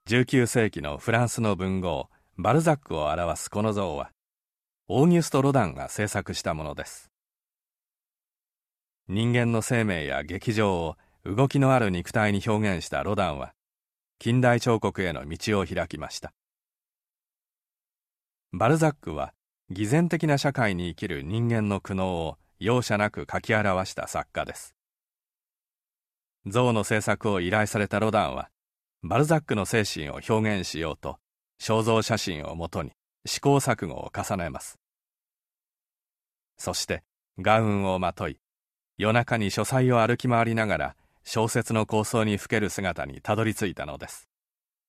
19世紀のフランスの文豪バルザックを表すこの像は、オーギュスト・ロダンが制作したものです。人間の生命や劇場を動きのある肉体に表現したロダンは、近代彫刻への道を開きました。バルザックは偽善的な社会に生きる人間の苦悩を容赦なく描き表した作家です。像の制作を依頼されたロダンは、バルザックの精神を表現しようと肖像写真をもとに試行錯誤を重ねます。そしてガウンをまとい、夜中に書斎を歩き回りながら小説の構想にふける姿にたどり着いたのです。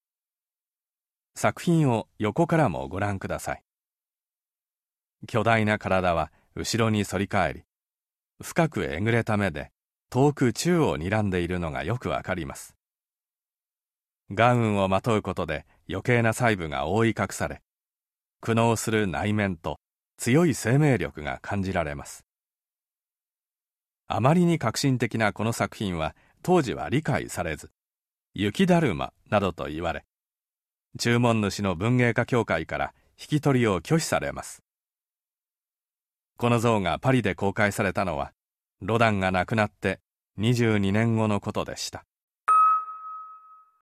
作品を横からもご覧ください。巨大な体は後ろに反り返り、深くえぐれた目で遠く宙を睨んでいるのがよくわかります。ガウンをまとうことで余計な細部が覆い隠され、苦悩する内面と強い生命力が感じられます。あまりに革新的なこの作品は当時は理解されず、雪だるまなどと言われ、注文主の文芸家協会から引き取りを拒否されます。この像がパリで公開されたのは、ロダンが亡くなって22年後のことでした。